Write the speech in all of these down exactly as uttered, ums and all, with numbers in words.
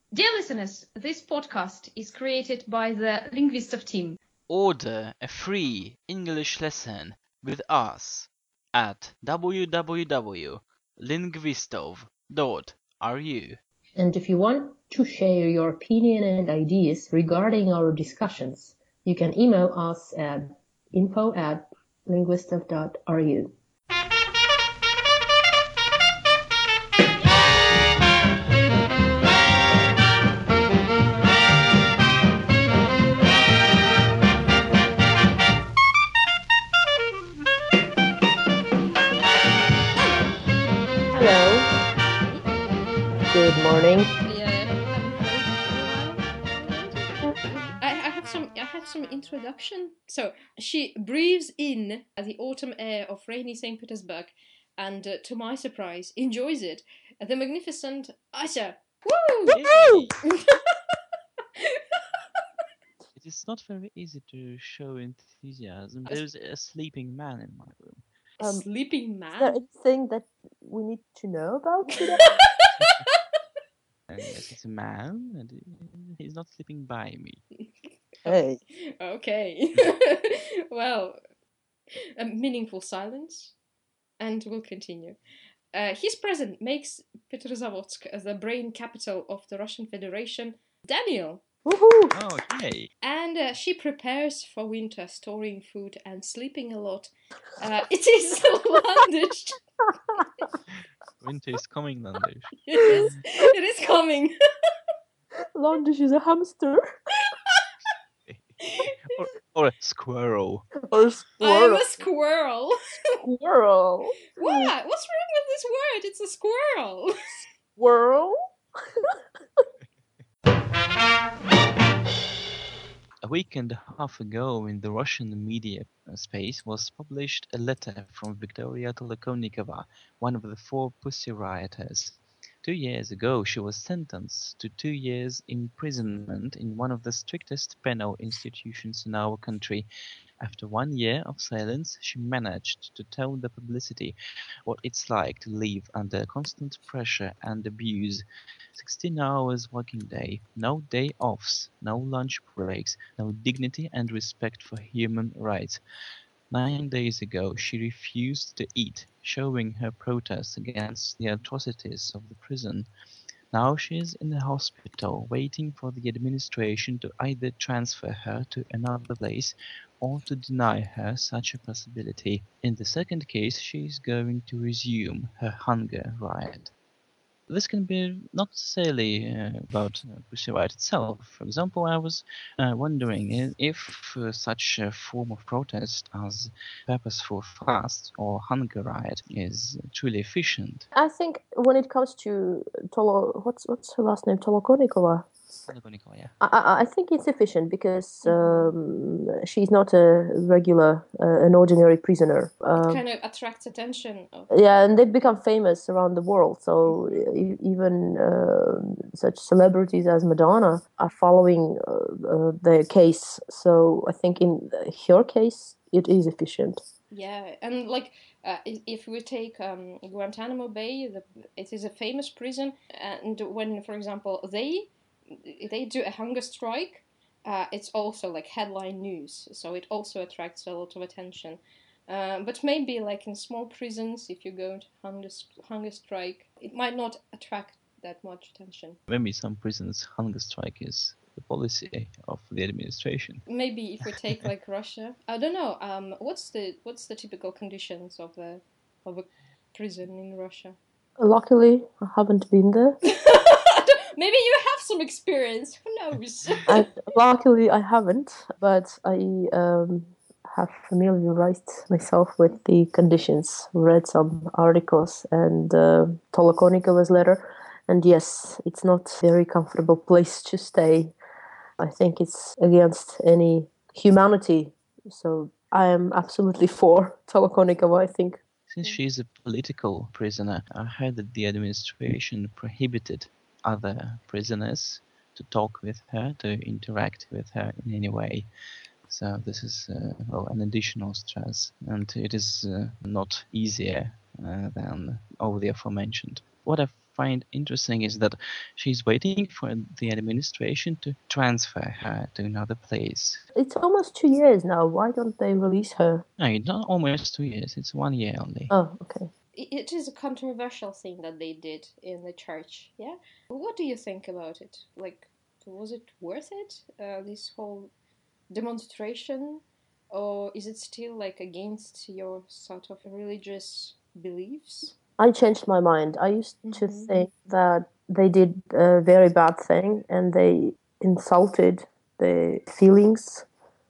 Dear listeners, this podcast is created by the Linguistov team. Order a free English lesson with us at w w w dot linguistov dot r u. And if you want to share your opinion and ideas regarding our discussions, you can email us at info at linguistov dot r u. Hello. Good morning. I, I have some. I have some introduction. So she breathes in the autumn air of rainy Saint Petersburg, and uh, to my surprise, enjoys it. The magnificent Asha. Woo! Yay! It is not very easy to show enthusiasm. There's a sleeping man in my room. A Um, sleeping Is there man. anything that we need to know about today? And yes, it's a man, and he's not sleeping by me. Hey. Okay. Well, a meaningful silence, and we'll continue. Uh, his presence makes Petrozavodsk the brain capital of the Russian Federation. Daniel. Woohoo! Oh, yay! And uh, she prepares for winter, storing food and sleeping a lot. Uh, it is Landish. Winter is coming, Landish. It is. It is coming. Landish is a hamster. or, or a squirrel. Or a I'm squirrel. a squirrel. Squirrel. What? What's wrong with this word? It's a squirrel. Squirrel? A week and a half ago in the Russian media space was published a letter from Victoria Tolokonnikova, one of the four Pussy rioters. Two years ago she was sentenced to two years imprisonment in one of the strictest penal institutions in our country. After one year of silence, she managed to tell the publicity what it's like to live under constant pressure and abuse. sixteen hours working day, no day offs, no lunch breaks, no dignity and respect for human rights. Nine days ago she refused to eat, showing her protest against the atrocities of the prison. Now she is in the hospital, waiting for the administration to either transfer her to another place or to deny her such a possibility. In the second case, she is going to resume her hunger riot. This can be not necessarily uh, about uh, Pussy Riot itself. For example, I was uh, wondering if uh, such a form of protest as purposeful fast or hunger riot is truly efficient. I think when it comes to Tolo, what's what's her last name? Tolokonnikova. Tolokonnikova, yeah. I, I, I think it's efficient because um, she's not a regular, uh, an ordinary prisoner. Um, Kind of attracts attention. Of... Yeah, and they've become famous around the world. So e- even uh, such celebrities as Madonna are following uh, uh, their case. So I think in her case, it is efficient. Yeah, and like uh, i- if we take um, Guantanamo Bay, the, it is a famous prison, and when, for example, they they do a hunger strike, uh, it's also like headline news, so it also attracts a lot of attention. Uh, but maybe like in small prisons, if you go to hunger hunger strike, it might not attract that much attention. Maybe some prisons hunger strike is the policy of the administration. Maybe if we take like Russia, I don't know. Um, what's the what's the typical conditions of a of a prison in Russia? Luckily, I haven't been there. Maybe you have some experience. Who knows? And luckily, I haven't, but I um, have familiarized myself with the conditions, read some articles and uh, Tolokonnikova's letter. And yes, it's not a very comfortable place to stay. I think it's against any humanity. So I am absolutely for Tolokonnikova, I think. Since she is a political prisoner, I heard that the administration prohibited other prisoners to talk with her, to interact with her in any way. So this is uh, well, an additional stress, and it is uh, not easier uh, than all the aforementioned. What I find interesting is that she's waiting for the administration to transfer her to another place. It's almost two years now. Why don't they release her? No, not almost two years. It's one year only. Oh, okay. It is a controversial thing that they did in the church, yeah? What do you think about it? Like, was it worth it, uh, this whole demonstration? Or is it still, like, against your sort of religious beliefs? I changed my mind. I used to Mhm. think that they did a very bad thing and they insulted the feelings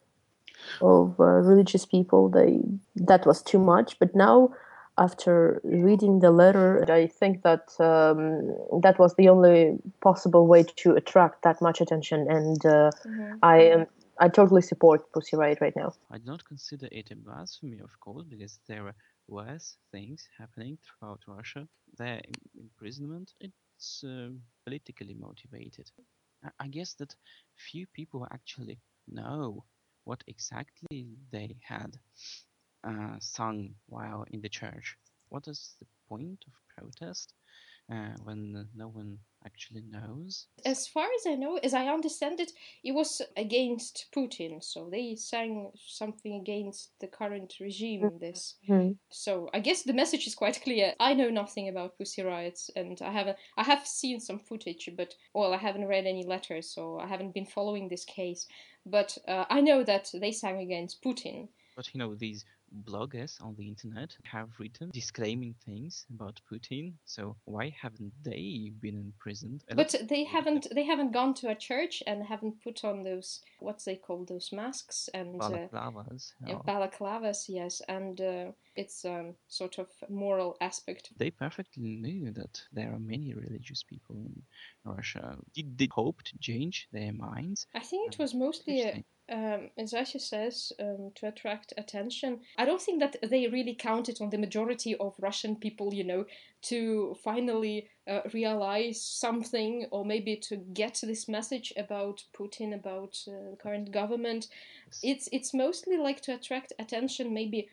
of uh, religious people. They that was too much. But now, after reading the letter, I think that um, that was the only possible way to attract that much attention. And uh, Mhm. I am I totally support Pussy Riot right now. I do not consider it a blasphemy, of course, because there are worse things happening throughout Russia. Their im- imprisonment, it's uh, politically motivated. I- I guess that few people actually know what exactly they had uh, sung while in the church. What is the point of protest uh, when no one actually knows? As far as I know, as I understand it, it was against Putin. So they sang something against the current regime. This, Mhm. so I guess the message is quite clear. I know nothing about Pussy Riots, and I haven't. I have seen some footage, but well, I haven't read any letters, so I haven't been following this case. But uh, I know that they sang against Putin. But you know, these bloggers on the internet have written disclaiming things about Putin, so why haven't they been imprisoned? A lot But of they people haven't. They haven't gone to a church and haven't put on those what's they call those masks and. Uh, balaclavas. Yeah, or- balaclavas, yes, and uh, it's um, sort of moral aspect. They perfectly knew that there are many religious people in Russia. Did they hope to change their minds? I think it Um, was mostly, interesting. um, as Asha says, um, to attract attention. I don't think that they really counted on the majority of Russian people, you know, to finally uh, realize something or maybe to get this message about Putin, about uh, the current government. Yes. It's it's mostly like to attract attention, maybe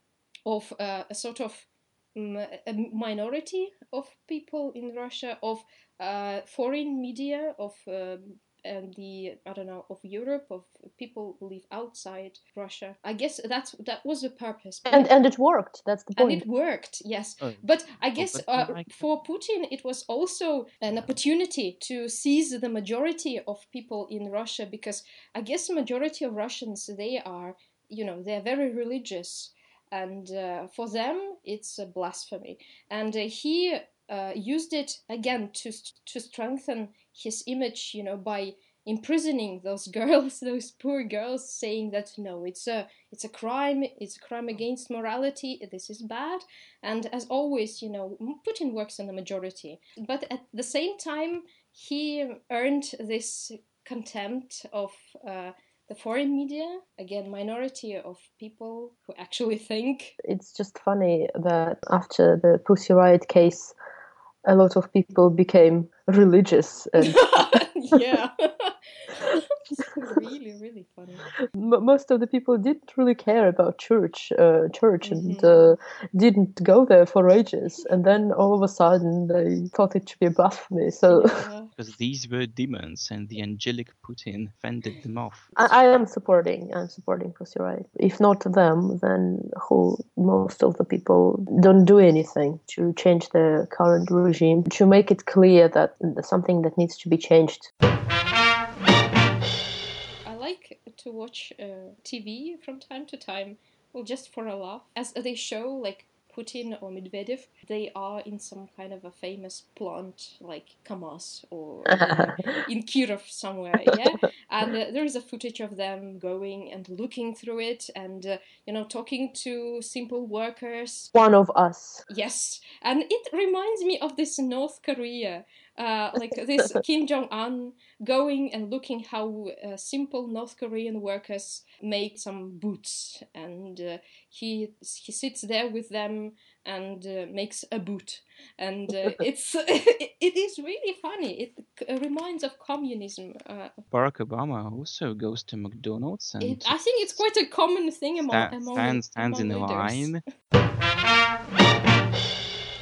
of uh, a sort of um, a minority of people in Russia, of uh, foreign media, of um, and the I don't know of Europe, of people who live outside Russia. I guess that's that was the purpose. And and it worked. That's the And point. it worked, yes. Oh, But I oh, guess but uh, like- for Putin, it was also an Yeah. opportunity to seize the majority of people in Russia, because I guess the majority of Russians, they are, you know, they're very religious. And uh, for them, it's a blasphemy. And uh, he uh, used it again to to strengthen his image, you know, by imprisoning those girls, those poor girls, saying that no, it's a it's a crime, it's a crime against morality. This is bad. And as always, you know, Putin works on the majority. But at the same time, he earned this contempt of. Uh, the foreign media, again, minority of people who actually think. It's just funny that after the Pussy Riot case, a lot of people became religious, and Yeah. Really, really funny. m- most of the people didn't really care about church, uh, church, and Mhm. uh, didn't go there for ages. And then all of a sudden, they thought it should be a blasphemy. So Yeah. Because these were demons, and the angelic Putin fended them off. I, I am supporting. I'm supporting Pussy Riot. If not them, then who? Most of the people don't do anything to change the current regime, to make it clear that something that needs to be changed. I like to watch uh, T V from time to time, well, just for a laugh, as they show like Putin or Medvedev. They are in some kind of a famous plant like Kamaz or in, in Kirov somewhere, yeah. And uh, there is a footage of them going and looking through it, and uh, you know, talking to simple workers. One of us. Yes, and it reminds me of this North Korea. Uh, like this Kim Jong-un going and looking how uh, simple North Korean workers make some boots, and uh, he he sits there with them and uh, makes a boot, and uh, it's it, it is really funny. It uh, reminds of communism. Uh, Barack Obama also goes to McDonald's and it, I think it's quite a common thing among sta- among, stands, stands among in the leaders. line.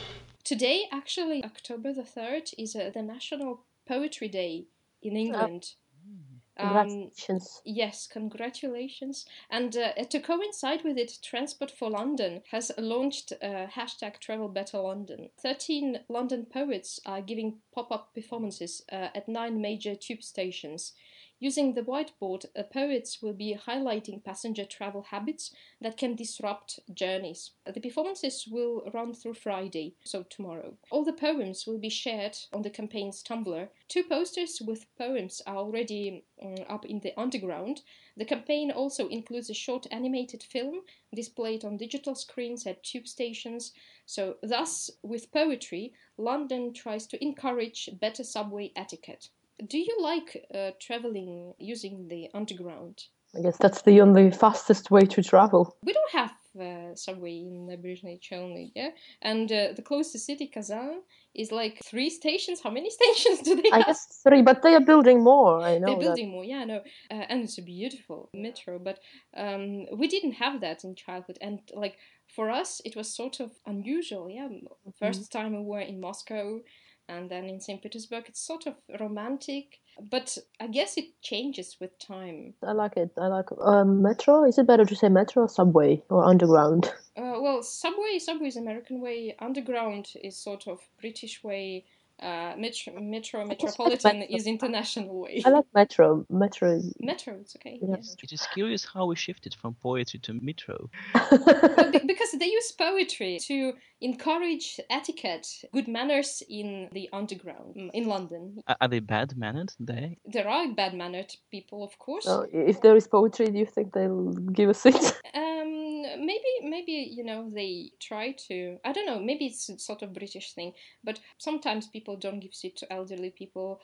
Today, actually, October the third, is uh, the National Poetry Day in England. Congratulations. Um, yes, congratulations. And uh, to coincide with it, Transport for London has launched uh, hashtag Travel Better London. thirteen London poets are giving pop-up performances uh, at nine major tube stations. Using the whiteboard, uh, poets will be highlighting passenger travel habits that can disrupt journeys. The performances will run through Friday, so tomorrow. All the poems will be shared on the campaign's Tumblr. Two posters with poems are already um, up in the underground. The campaign also includes a short animated film displayed on digital screens at tube stations. So, thus, with poetry, London tries to encourage better subway etiquette. Do you like uh, traveling using the underground? I guess that's the only fastest way to travel. We don't have uh, subway in uh, British only, yeah? And uh, the closest city, Kazan, is like three stations. How many stations do they I have? guess three, but they are building more. I know They're building that. more, yeah, no. Uh, and it's a beautiful metro, but um, we didn't have that in childhood. And like for us, it was sort of unusual, yeah? First time we were in Moscow, and then in Saint Petersburg, it's sort of romantic, but I guess it changes with time. I like it. I like um, metro. Is it better to say metro or subway or underground? Uh, well, subway, subway is American way. Underground is sort of British way. Uh, metro, metro, metropolitan metro. is international way. I like metro. Metro. Metro, it's okay. Yeah. Yes. It is curious how we shifted from poetry to metro. Well, be- because they use poetry to encourage etiquette, good manners in the underground in London. Are are they bad mannered there? There are bad-mannered people, of course. So if there is poetry, do you think they'll give a seat? Um, maybe, maybe you know they try to. I don't know. Maybe it's a sort of British thing, but sometimes people don't give seat to elderly people.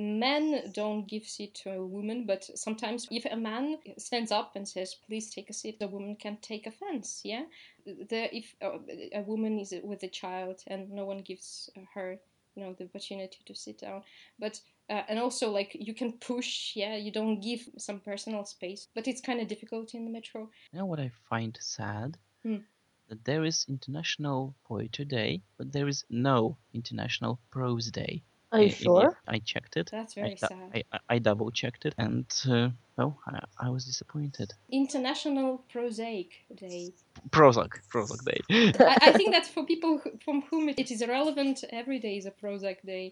Men don't give seat to a woman, but sometimes if a man stands up and says, "Please take a seat," the woman can take offense. Yeah, the if uh, a woman is with a child and no one gives her, you know, the opportunity to sit down, but. Uh, and also, like, you can push, yeah, you don't give some personal space, but it's kind of difficult in the metro. You know what I find sad? Hmm. That there is International Poetry Day, but there is no International Prose Day. Are you I- I- sure? I checked it. That's very I, sad. I, I, I double checked it, and uh, well, I, I was disappointed. International Prosaic Day. Prozac, Prozac Day. I, I think that for people who, from whom it is relevant, every day is a Prozac Day.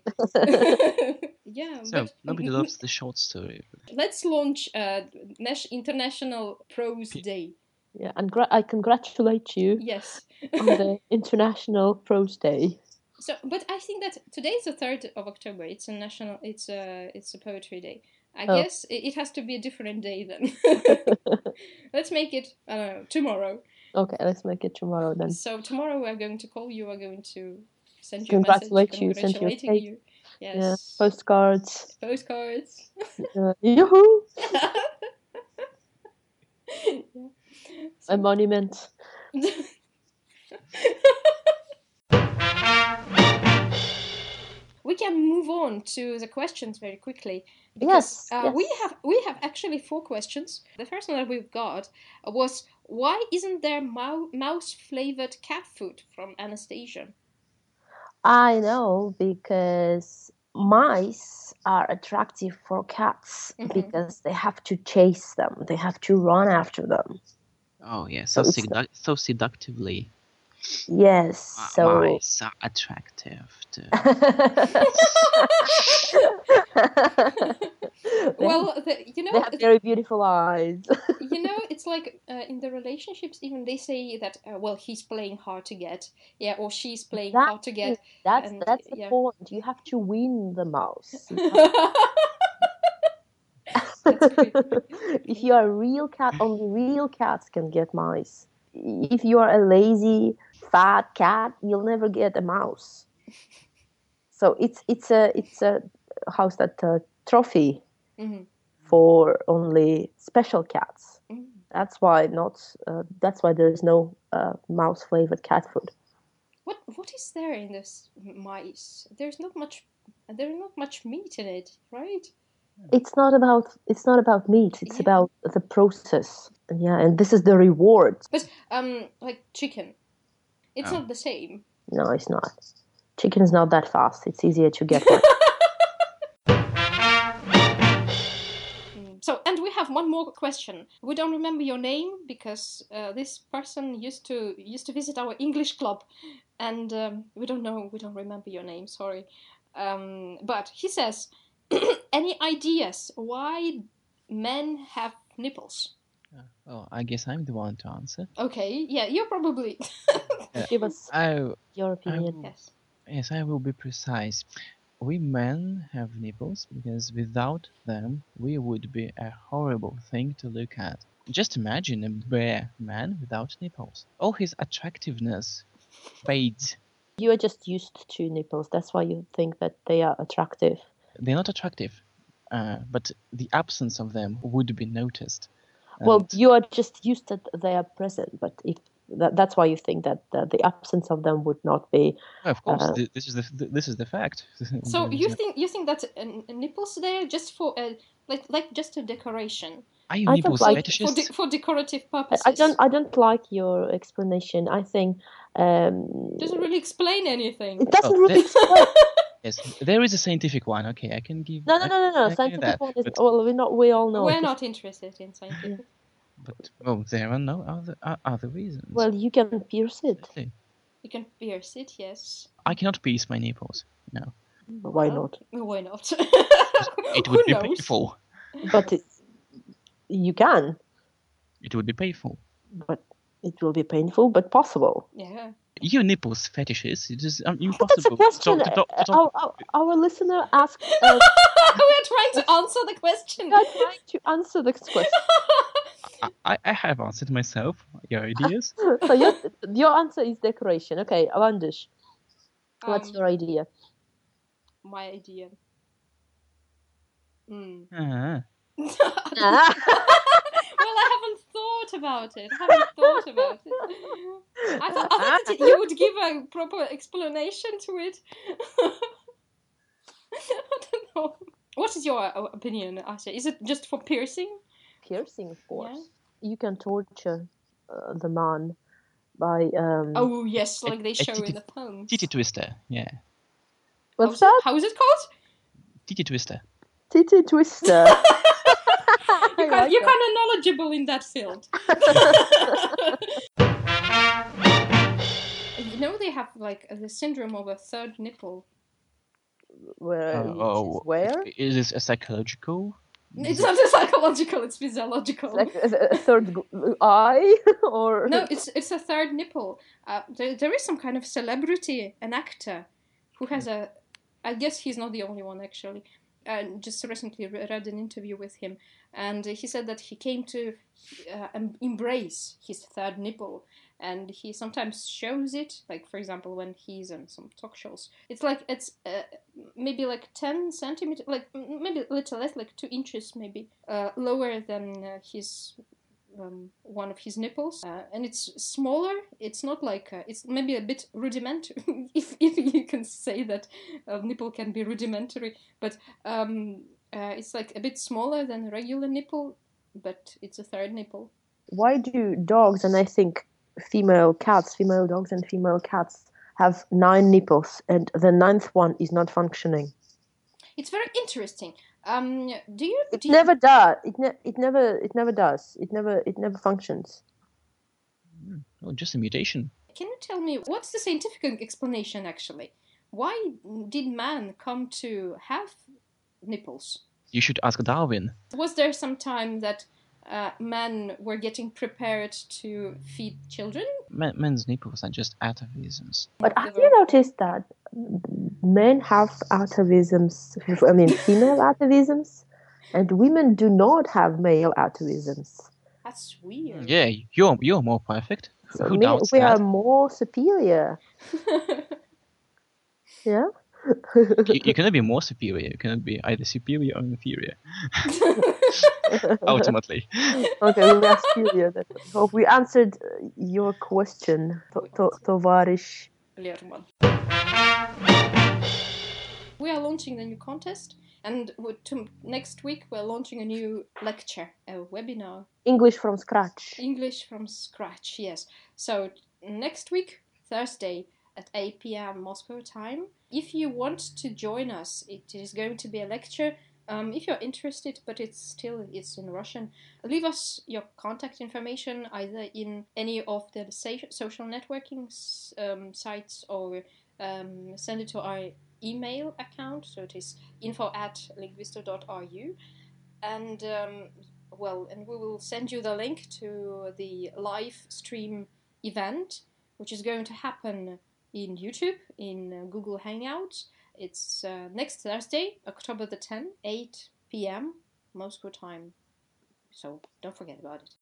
Yeah, So but nobody loves the short story. let's launch uh, Nash- International Prose P- Day. Yeah, and gra- I congratulate you Yes. on the International Prose Day. So, but I think that today is the third of October. It's a national. It's a it's a poetry day. I Oh. guess it, it has to be a different day then. Let's make it. I don't know, tomorrow. Okay, let's make it tomorrow then. So tomorrow we're going to call you. We're going to send you a message Congratulate you, send you a congratulating cake. you. Yeah, Yes. postcards. Postcards. Uh, yoo-hoo! Yeah. A monument. We can move on to the questions very quickly. Yes, Uh, yes. We have we have actually four questions. The first one that we've got was, why isn't there mou- mouse flavored cat food from Anastasia? I know, because mice are attractive for cats Mhm. because they have to chase them. They have to run after them. Oh yeah, so So it's sedu- so seductively. Yes, Uh, so Mice are attractive. To... They Well, the, you they know, have very beautiful eyes. you know, it's like uh, in the relationships, even they say that, uh, well, he's playing hard to get, yeah, or she's playing hard to get. That's and, that's the yeah. point. You have to win the mouse. You have- That's creepy. If you are a real cat, only real cats can get mice. If you are a lazy, fat cat, you'll never get a mouse. So it's it's a it's a how's that uh, trophy Mhm. for only special cats. Mm. That's why not. Uh, that's why there is no uh, mouse flavored cat food. What what is there in this mice? There's not much. There's not much meat in it, right? It's not about it's not about meat. It's Yeah. about the process. Yeah, and this is the reward. But um, like chicken, it's Oh. not the same. No, it's not. Chicken's not that fast. It's easier to get one. So, and we have one more question. We don't remember your name because uh, this person used to used to visit our English club, and um, we don't know, we don't remember your name. Sorry, um, but he says, any ideas why men have nipples? Uh, well, I guess I'm the one to answer. Okay, yeah, you're probably. Uh, Give us I, your I opinion. will, Yes. yes, I will be precise. We men have nipples because without them we would be a horrible thing to look at. Just imagine a bare man without nipples. All his attractiveness fades. You are just used to nipples. That's why you think that they are attractive. They're not attractive, uh, but the absence of them would be noticed. Well, And- you are just used that they are present, but if that, that's why you think that the, the absence of them would not be. Well, of course, Uh, th- this is the th- this is the fact. So There is you no- think you think that uh, nipples there just for uh, like like just a decoration Are you I don't nipples like- for, fetishists? de- for decorative I, purposes? I don't. I don't like your explanation. I think um, Doesn't really explain anything. it doesn't Oh, really. that- explain. Yes, there is a scientific one. Okay, I can give. No, no, I- no, no, I no. can give Scientific that, one is. but, Well, we not. We all know. We're it. not interested in scientific. but well, there are no other uh, other reasons. Well, you can pierce it. Exactly. You can pierce it, yes. I cannot pierce my nipples. No, Why Well, not? Why not? it Who would be knows? painful. But it, you can. It would be painful. But it will be painful, but possible. Yeah. You nipples fetishes. It is um, That's a impossible. question. to- to- to- to- Our, our, our listener asked. Uh, We're trying to answer the question. we are trying to answer this question. I, I have answered myself. Your ideas? So your your answer is decoration. Okay, Alandish, what's Um, your idea? My idea. Mm. Ah. Ah. Well, I haven't thought about it. I haven't thought about it. I thought, I thought that you would give a proper explanation to it. I don't know. What is your uh, opinion, Asha? Is it just for piercing? Piercing, of course. Yeah. You can torture uh, the man by. Um, Oh, yes, like they a show in titty- the poems. Titty twister. Yeah. what's How's that? it, how is it called? Titty twister. Titty twister. You're, I kind, like you're that. kind of knowledgeable in that field. You know, they have like the syndrome of a third nipple. Where? Uh, oh, where? Is this a psychological? It's not psychological; it's physiological. Like a, a third g- eye, or No, it's it's a third nipple. Uh, there, there is some kind of celebrity, an actor, who has a. I guess he's not the only one actually. I just recently re- read an interview with him, and he said that he came to uh, em- embrace his third nipple, and he sometimes shows it. Like for example, when he's on some talk shows, it's like it's uh, maybe like ten centimeters, like m- maybe a little less, like two inches, maybe uh, lower than uh, his. Um, one of his nipples, uh, and it's smaller. It's not like uh, it's maybe a bit rudimentary, if if you can say that a nipple can be rudimentary. But um, uh, it's like a bit smaller than a regular nipple, but it's a third nipple. why do dogs, and I think female cats, female dogs and female cats have nine nipples, and the ninth one is not functioning? It's very interesting. Um, do you? It do you- never does. It ne- It never. It never does. It never. It never functions. Hmm, Oh, just a mutation. Can you tell me what's the scientific explanation actually? Why did man come to have nipples? You should ask Darwin. Was there some time that uh, men were getting prepared to feed children? Men, men's nipples are just atavisms. But have you noticed that men have atavisms? I mean, female atavisms, and women do not have male atavisms. That's weird. Yeah, you're you're more perfect. So Who me- doubts we that? are more superior. Yeah. you, you cannot be more superior. You cannot be either superior or inferior. Ultimately. Okay, we are superior. Then. Hope we answered uh, your question, to- to- Tovarish. Lerman. We are launching the new contest, and w- to, next week we're launching a new lecture, a webinar, English from scratch. English from scratch. Yes. So next week, Thursday, at eight p.m. Moscow time. If you want to join us, it is going to be a lecture. Um, if you're interested, but it's still it's in Russian, leave us your contact information either in any of the social networking um, sites or um, send it to our email account. So it is info at linguisto dot r u, and um, well, and we will send you the link to the live stream event, which is going to happen in YouTube in uh, Google Hangouts. It's uh, next Thursday, October the tenth, eight p.m. Moscow time. So don't forget about it.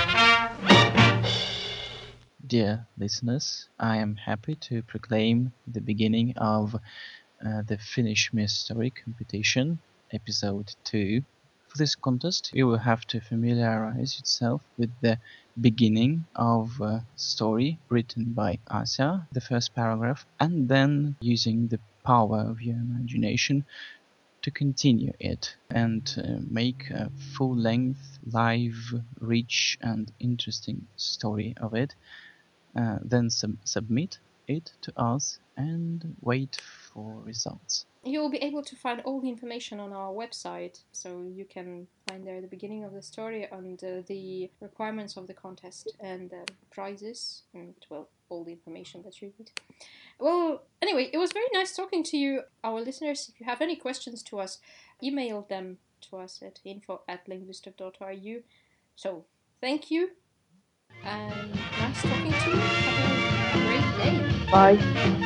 Dear listeners, I am happy to proclaim the beginning of uh, the Finnish Mystery Competition, episode two. For this contest, you will have to familiarize yourself with the beginning of a story written by Asa, the first paragraph, and then using the power of your imagination to continue it and uh, make a full-length, live, rich and interesting story of it. Uh, then sub- submit it to us and wait for results. You will be able to find all the information on our website, so you can find there the beginning of the story and uh, the requirements of the contest and the prizes and, well, all the information that you need. Well, anyway, it was very nice talking to you, our listeners. If you have any questions to us, email them to us at info at linguisto dot r u. So, thank you, and nice talking to you. Have a great day. Bye.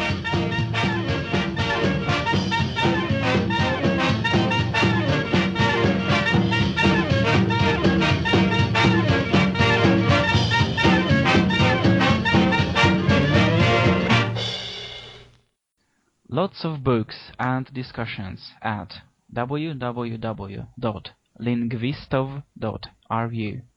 Lots of books and discussions at w w w dot linguistov dot r u.